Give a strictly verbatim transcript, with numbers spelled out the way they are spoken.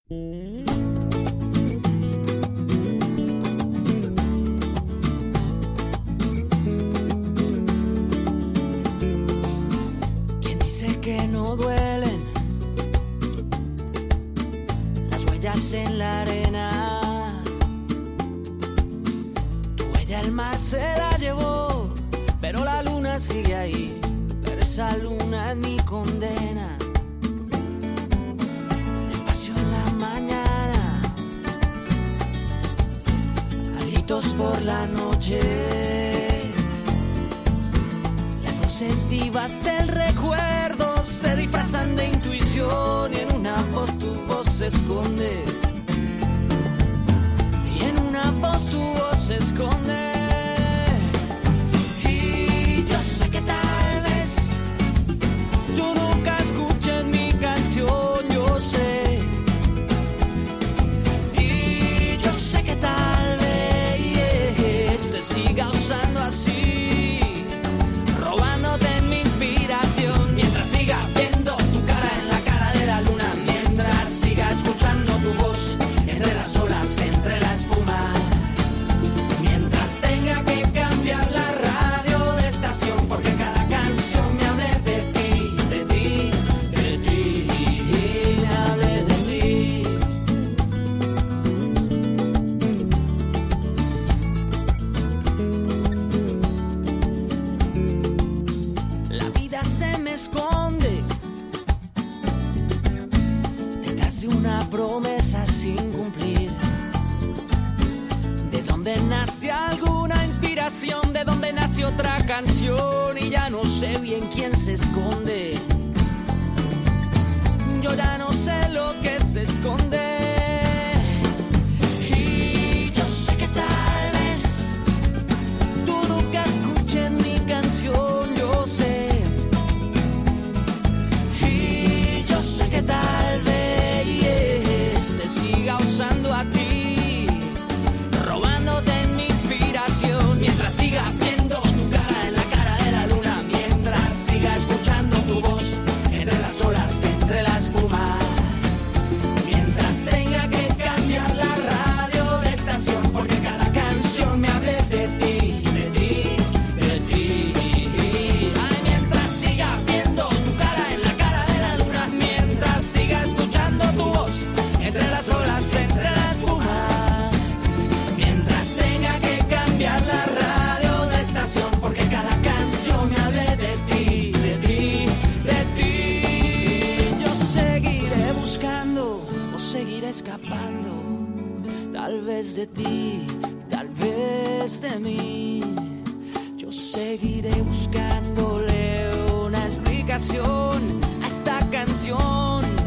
¿Quién dice que no duelen las huellas en la arena? Tu huella el mar se la llevó, pero la luna sigue ahí. Pero esa luna es mi condena. Despacio en la mañana, a gritos por la noche, las voces vivas del recuerdo se disfrazan de intuición, y en una voz tu voz se esconde, y en una voz tu voz se esconde. Y yo sé que tal vez tú nunca escuches mi canción, yo sé. Y yo sé que tal vez te siga usando así, robándote mi inspiración, mientras siga viendo tu cara en la cara de la luna, mientras siga escuchando tu voz entre las olas, entre la espuma, mientras tenga que cambiar la radio de estación, porque cada canción me hable de ti, de ti, de ti, me hable de ti. La vida se me esconde detrás de una promesa sin cumplir. De dónde nace alguna inspiración, de dónde nace otra canción, y ya no sé bien quién se esconde. Yo ya no sé lo que se esconde. Y yo sé que tal vez tú nunca escuches mi canción, yo sé. Y yo sé que tal vez te siga usando a ti, robándote mi inspiración, mientras siga viendo tu cara en la cara de la luna, mientras siga escuchando tu voz entre las olas, entre la espuma, mientras tenga que cambiar la radio de estación, porque cada canción me hable de ti, de ti, de ti. Ay, mientras siga viendo tu cara en la cara de la luna, mientras siga escuchando tu voz entre las olas, entre la espuma, mientras tenga que cambiar la radio de estación, porque cada canción me hable de ti, de ti, de ti. Yo seguiré buscando o seguiré escapando, tal vez de ti, tal vez de mí. Yo seguiré buscándole una explicación a esta canción.